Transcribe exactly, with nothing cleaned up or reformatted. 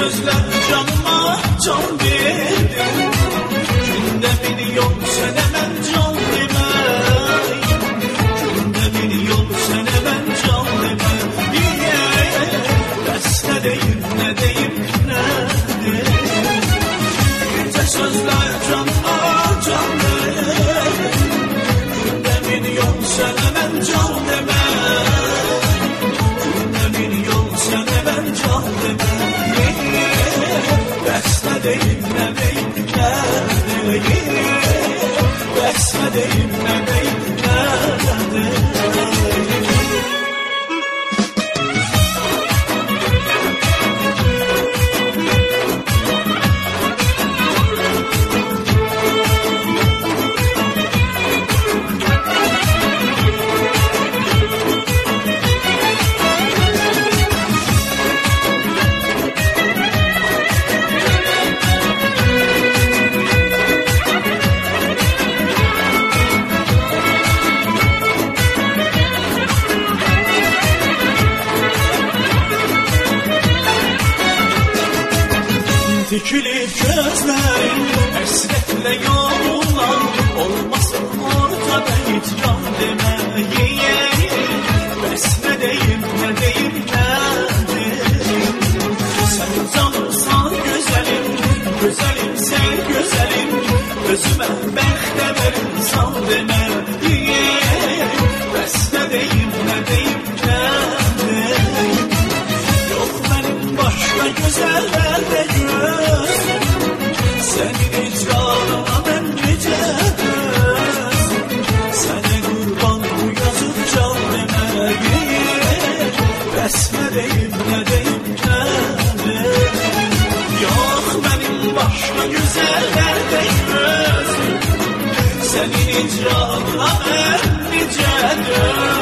sözler canıma can verdim. Günde milyon sene ben can demey. Günde milyon sene ben can demey. Bəs ne deyim ne deyim ne deyim. Yüce sözler canıma can verdim. Günde milyon sene ben can demey. Günde milyon sene ben can demey. Bəs ne deyim ne deyim ne deyim. Bəs ne deyim ne deyim ne deyim. Dikilip gözlerin hasretle yorulan, olmasın ortada hiç can demeyi. Bəs ne deyim ne deyim ne deyim. Sen canımsan güzelim, güzelim sen güzelim. Özüme bəxtə verin san demeyi. Bəs ne deyim ne deyim ne deyim. Yok benim başka güzellerde göz. Senin icrarına ben nice göz. Sana kurban bu yazık can demeyi. Bəs ne deyim ne deyim ne deyim. Yok benim başka güzellerde göz. Senin icrarına ben nice göz.